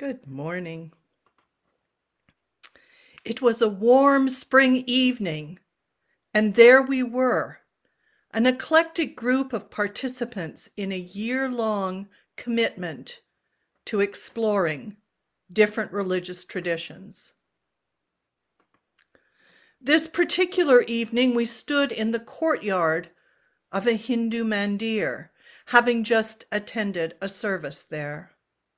Good morning. It was a warm spring evening, and there we were, an eclectic group of participants in a year-long commitment to exploring different religious traditions. This particular evening, we stood in the courtyard of a Hindu mandir, having just attended a service there.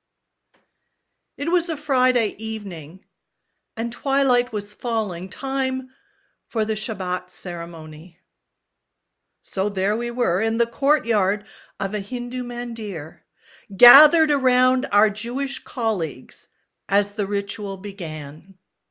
It was a Friday evening, and twilight was falling, time for the Shabbat ceremony. So there we were in the courtyard of a Hindu mandir, gathered around our Jewish colleagues as the ritual began.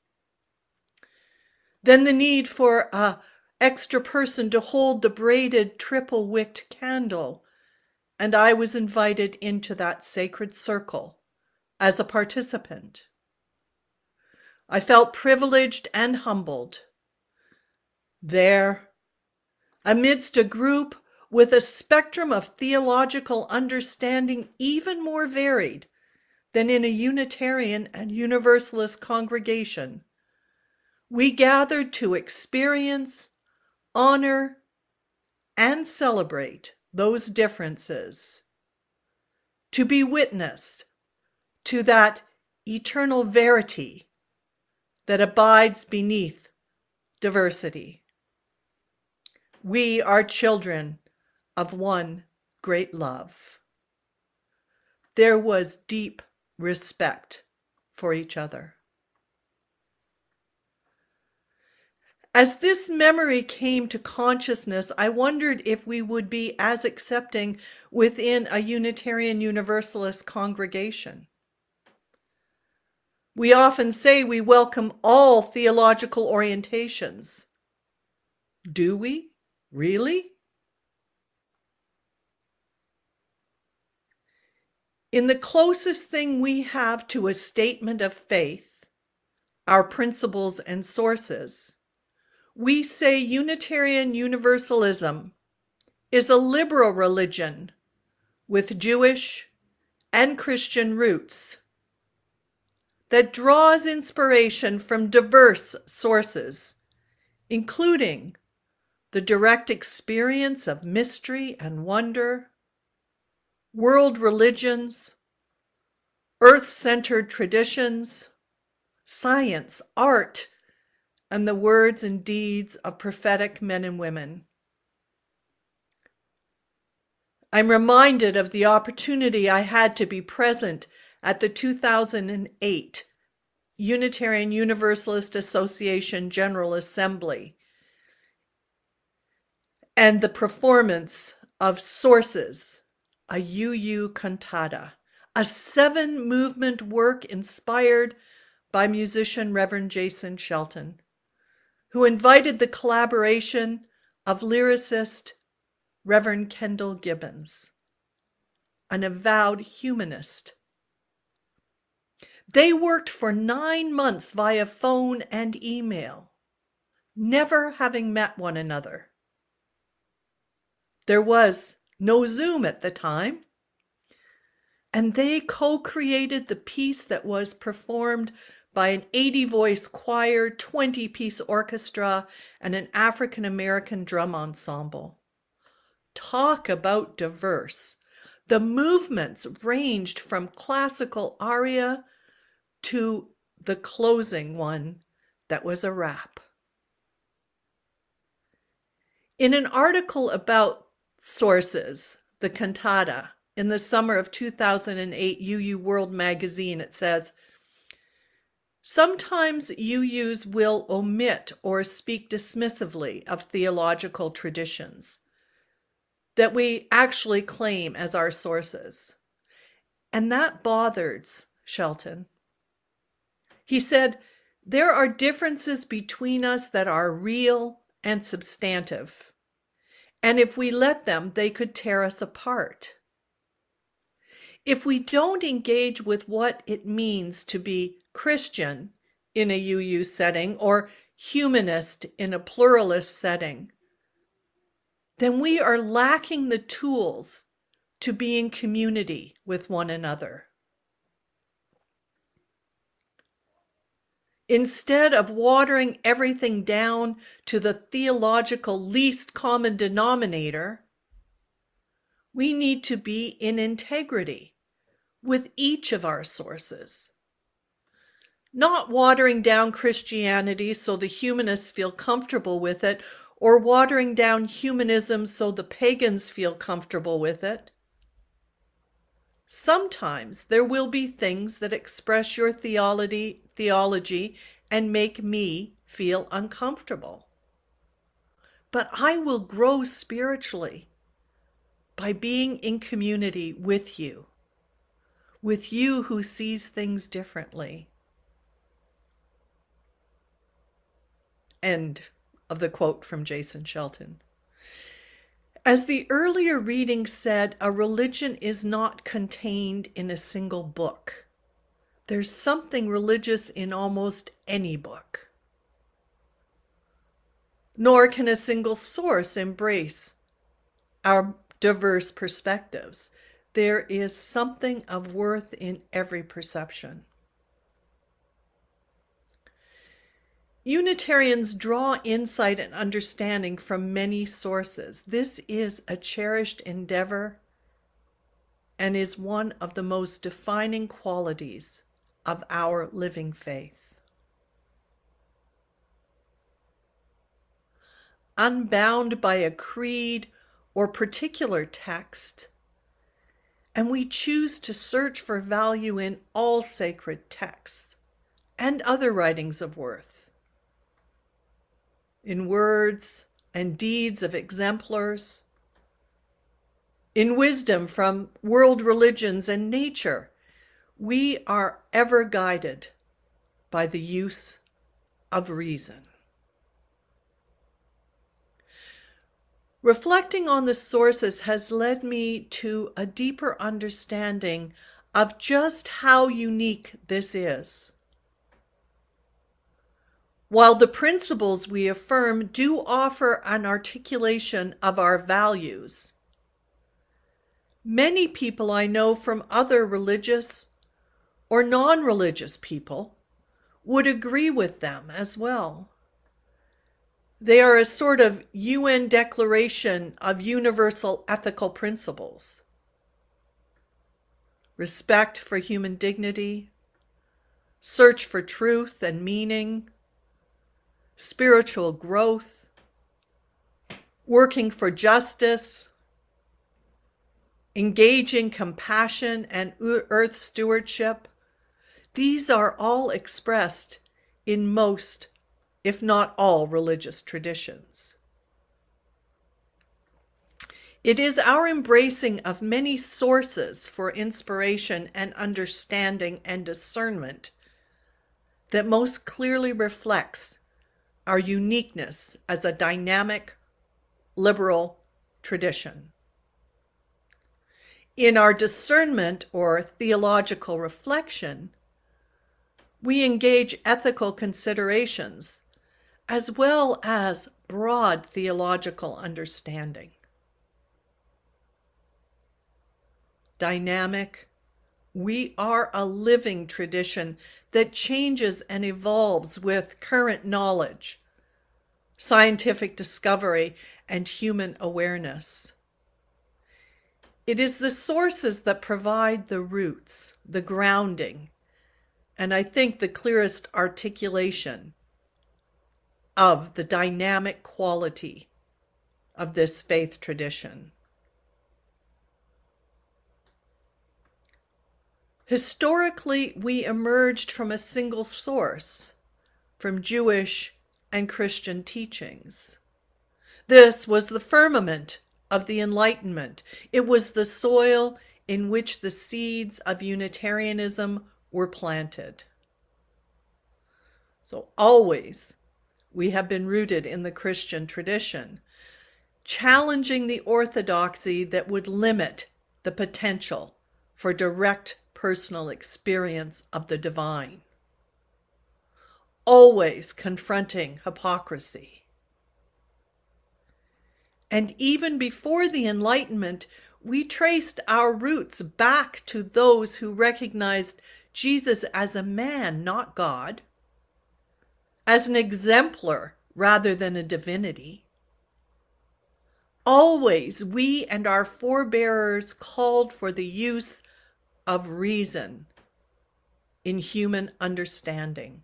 Then the need for an extra person to hold the braided triple-wicked candle, and I was invited into that sacred circle as a participant. I felt privileged and humbled. There, amidst a group with a spectrum of theological understanding even more varied than in a Unitarian and Universalist congregation, we gathered to experience, honor, and celebrate those differences, to be witness to that eternal verity that abides beneath diversity. We are children of one great love. There was deep respect for each other. As this memory came to consciousness, I wondered if we would be as accepting within a Unitarian Universalist congregation. We often say we welcome all theological orientations. Do we? Really? In the closest thing we have to a statement of faith, our principles and sources, we say Unitarian Universalism is a liberal religion with Jewish and Christian roots that draws inspiration from diverse sources, including the direct experience of mystery and wonder, world religions, earth-centered traditions, science, art, and the words and deeds of prophetic men and women. I'm reminded of the opportunity I had to be present at the 2008 Unitarian Universalist Association General Assembly and the performance of Sources, a UU cantata, a 7-movement work inspired by musician Reverend Jason Shelton, who invited the collaboration of lyricist Reverend Kendall Gibbons, an avowed humanist. They worked for 9 months via phone and email, never having met one another. There was no Zoom at the time, and they co-created the piece that was performed by an 80-voice choir, 20-piece orchestra, and an African-American drum ensemble. Talk about diverse. The movements ranged from classical aria to the closing one that was a rap. In an article about Sources, the cantata, in the summer of 2008 UU World magazine, it says, sometimes UUs will omit or speak dismissively of theological traditions that we actually claim as our sources. And that bothered Shelton. He said, there are differences between us that are real and substantive. And if we let them, they could tear us apart. If we don't engage with what it means to be Christian in a UU setting or humanist in a pluralist setting, then we are lacking the tools to be in community with one another. Instead of watering everything down to the theological least common denominator, we need to be in integrity with each of our sources. Not watering down Christianity so the humanists feel comfortable with it, or watering down humanism so the pagans feel comfortable with it. Sometimes there will be things that express your theology and make me feel uncomfortable. But I will grow spiritually by being in community with you who sees things differently. End of the quote from Jason Shelton. As the earlier reading said, a religion is not contained in a single book. There's something religious in almost any book. Nor can a single source embrace our diverse perspectives. There is something of worth in every perception. Unitarians draw insight and understanding from many sources. This is a cherished endeavor and is one of the most defining qualities of our living faith. Unbound by a creed or particular text, and we choose to search for value in all sacred texts and other writings of worth, in words and deeds of exemplars, in wisdom from world religions and nature. We are ever guided by the use of reason. Reflecting on the sources has led me to a deeper understanding of just how unique this is. While the principles we affirm do offer an articulation of our values, many people I know from other religious or non-religious people would agree with them as well. They are a sort of UN declaration of universal ethical principles. Respect for human dignity, search for truth and meaning, spiritual growth, working for justice, engaging compassion and earth stewardship. These are all expressed in most, if not all, religious traditions. It is our embracing of many sources for inspiration and understanding and discernment that most clearly reflects our uniqueness as a dynamic, liberal tradition. In our discernment or theological reflection, we engage ethical considerations as well as broad theological understanding. Dynamic, we are a living tradition that changes and evolves with current knowledge, scientific discovery, and human awareness. It is the sources that provide the roots, the grounding, and I think the clearest articulation of the dynamic quality of this faith tradition. Historically, we emerged from a single source, from Jewish and Christian teachings. This was the firmament of the Enlightenment. It was the soil in which the seeds of Unitarianism were planted. So always we have been rooted in the Christian tradition, challenging the orthodoxy that would limit the potential for direct personal experience of the divine. Always confronting hypocrisy. And even before the Enlightenment, we traced our roots back to those who recognized Jesus as a man, not God, as an exemplar rather than a divinity. Always, we and our forebears called for the use of reason in human understanding.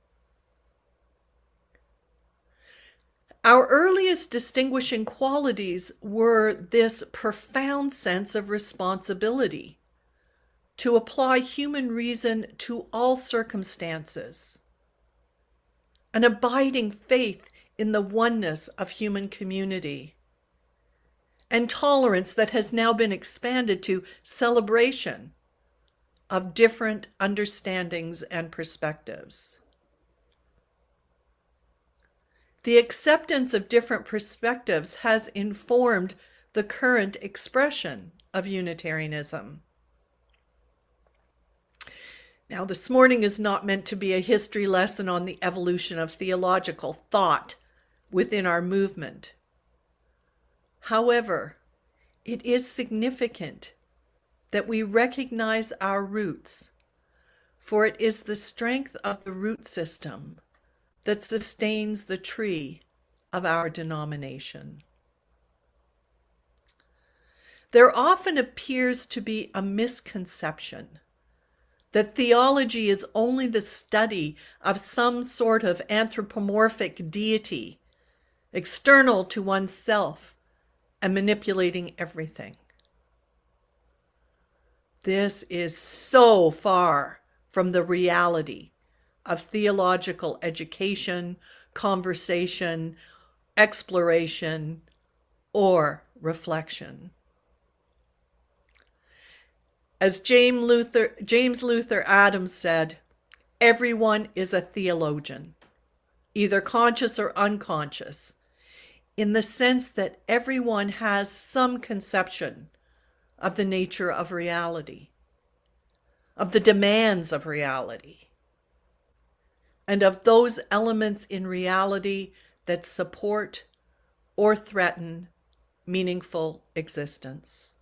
Our earliest distinguishing qualities were this profound sense of responsibility to apply human reason to all circumstances, an abiding faith in the oneness of human community, and tolerance that has now been expanded to celebration of different understandings and perspectives. The acceptance of different perspectives has informed the current expression of Unitarianism. Now, this morning is not meant to be a history lesson on the evolution of theological thought within our movement. However, it is significant that we recognize our roots, for it is the strength of the root system that sustains the tree of our denomination. There often appears to be a misconception that theology is only the study of some sort of anthropomorphic deity, external to oneself and manipulating everything. This is so far from the reality of theological education, conversation, exploration, or reflection. As James Luther Adams said, everyone is a theologian, either conscious or unconscious, in the sense that everyone has some conception of the nature of reality, of the demands of reality, and of those elements in reality that support or threaten meaningful existence.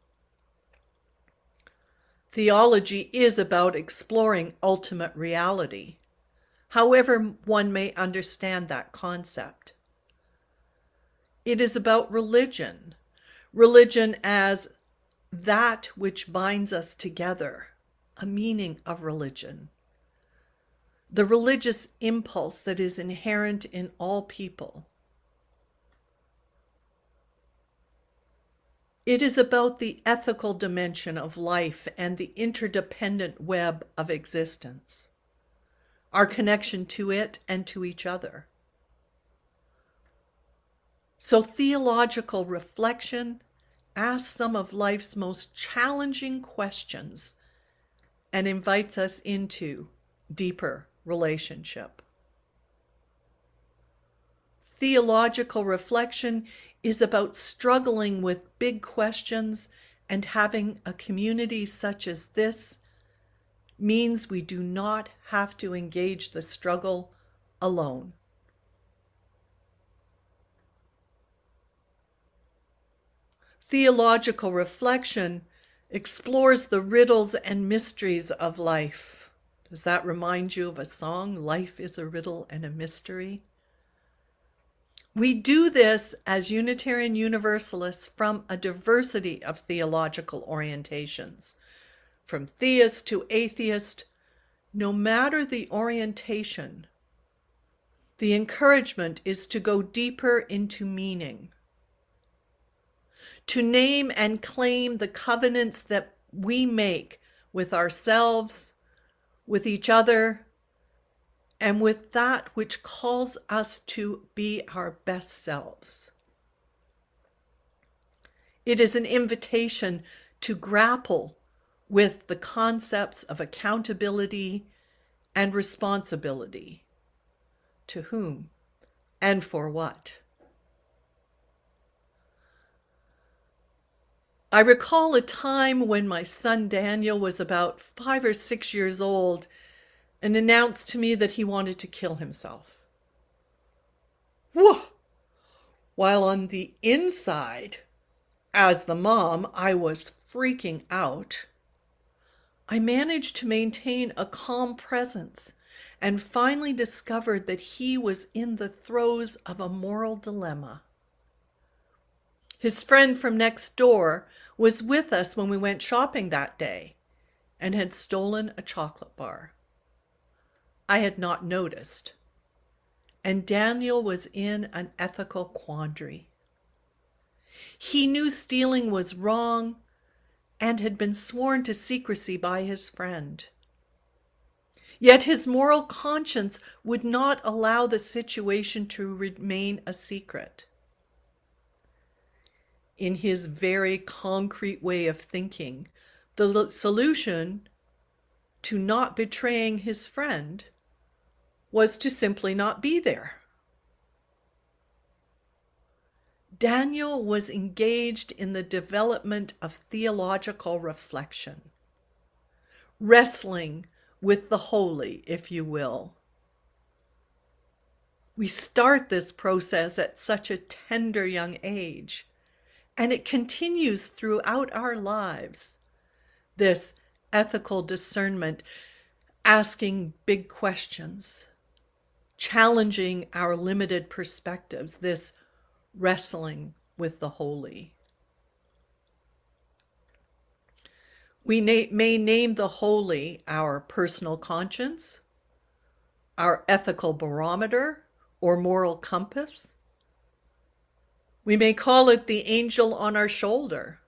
Theology is about exploring ultimate reality, however one may understand that concept. It is about religion, religion as that which binds us together, a meaning of religion, the religious impulse that is inherent in all people. It is about the ethical dimension of life and the interdependent web of existence, our connection to it and to each other. So theological reflection asks some of life's most challenging questions and invites us into deeper relationship. Theological reflection is about struggling with big questions, and having a community such as this means we do not have to engage the struggle alone. Theological reflection explores the riddles and mysteries of life. Does that remind you of a song, Life is a Riddle and a Mystery? We do this as Unitarian Universalists from a diversity of theological orientations, from theist to atheist. No matter the orientation, the encouragement is to go deeper into meaning, to name and claim the covenants that we make with ourselves, with each other, and with that which calls us to be our best selves. It is an invitation to grapple with the concepts of accountability and responsibility. To whom and for what? I recall a time when my son Daniel was about 5 or 6 years old and announced to me that he wanted to kill himself. Whoa! While on the inside, as the mom, I was freaking out. I managed to maintain a calm presence and finally discovered that he was in the throes of a moral dilemma. His friend from next door was with us when we went shopping that day and had stolen a chocolate bar. I had not noticed, and Daniel was in an ethical quandary. He knew stealing was wrong and had been sworn to secrecy by his friend. Yet his moral conscience would not allow the situation to remain a secret. In his very concrete way of thinking, the solution to not betraying his friend was to simply not be there. Daniel was engaged in the development of theological reflection, wrestling with the holy, if you will. We start this process at such a tender young age, and it continues throughout our lives. This ethical discernment, asking big questions, challenging our limited perspectives, this wrestling with the holy. We may name the holy our personal conscience, our ethical barometer or moral compass. We may call it the angel on our shoulder.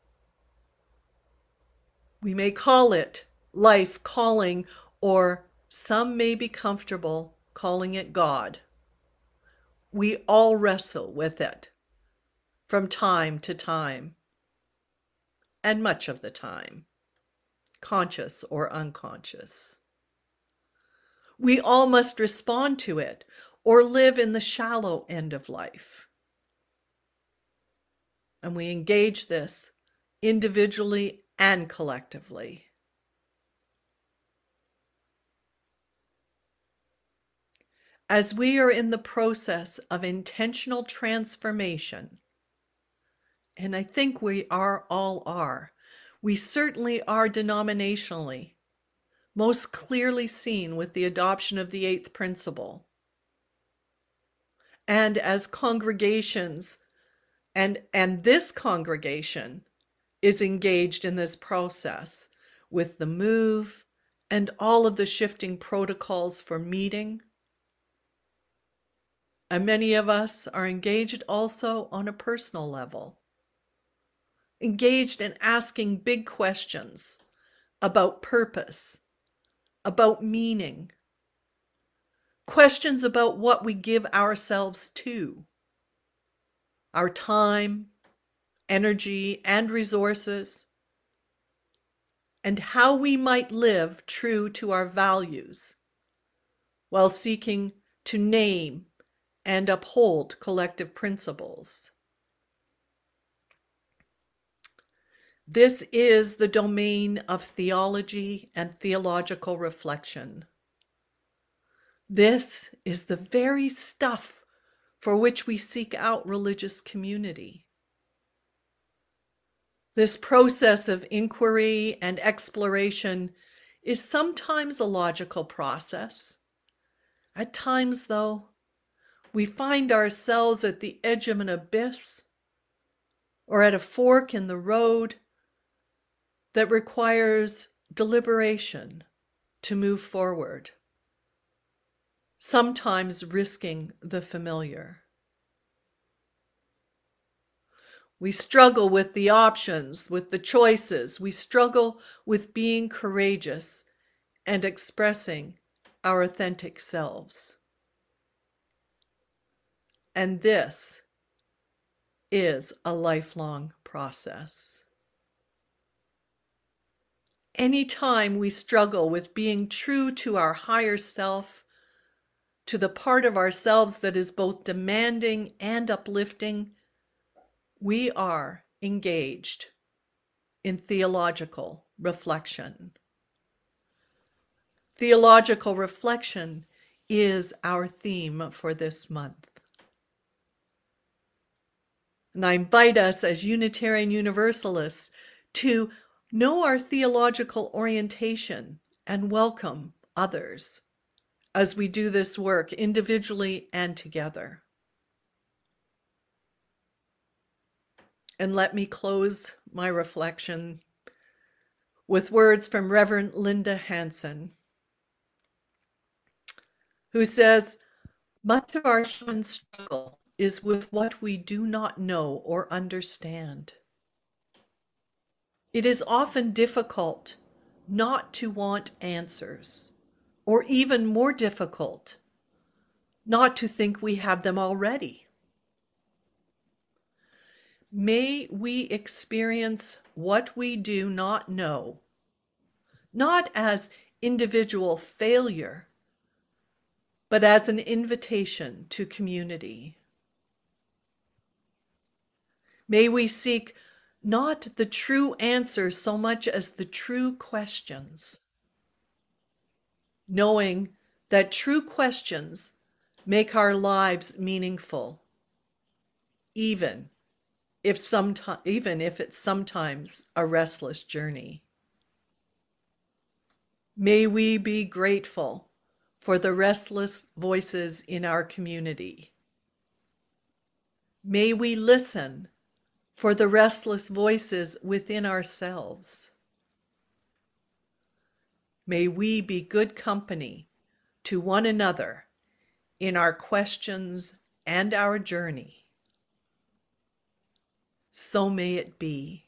We may call it life calling, or some may be comfortable calling it God. We all wrestle with it from time to time, and much of the time, conscious or unconscious. We all must respond to it or live in the shallow end of life. And we engage this individually and collectively. As we are in the process of intentional transformation, and I think we all are, we certainly are denominationally, most clearly seen with the adoption of the eighth principle. And as congregations, and this congregation is engaged in this process with the move and all of the shifting protocols for meeting. And many of us are engaged also on a personal level, engaged in asking big questions about purpose, about meaning, questions about what we give ourselves to, our time, energy, and resources, and how we might live true to our values while seeking to name and uphold collective principles. This is the domain of theology and theological reflection. This is the very stuff for which we seek out religious community. This process of inquiry and exploration is sometimes a logical process. At times, though, we find ourselves at the edge of an abyss or at a fork in the road that requires deliberation to move forward, sometimes risking the familiar. We struggle with the options, with the choices. We struggle with being courageous and expressing our authentic selves. And this is a lifelong process. Anytime we struggle with being true to our higher self, to the part of ourselves that is both demanding and uplifting, we are engaged in theological reflection. Theological reflection is our theme for this month. And I invite us as Unitarian Universalists to Know our theological orientation and welcome others as we do this work individually and together. And let me close my reflection with words from Reverend Linda Hansen, who says, "Much of our human struggle is with what we do not know or understand. It is often difficult not to want answers, or even more difficult, not to think we have them already. May we experience what we do not know, not as individual failure, but as an invitation to community. May we seek not the true answers so much as the true questions, knowing that true questions make our lives meaningful, even if it's sometimes a restless journey. May we be grateful for the restless voices in our community. May we listen for the restless voices within ourselves. May we be good company to one another in our questions and our journey. So may it be.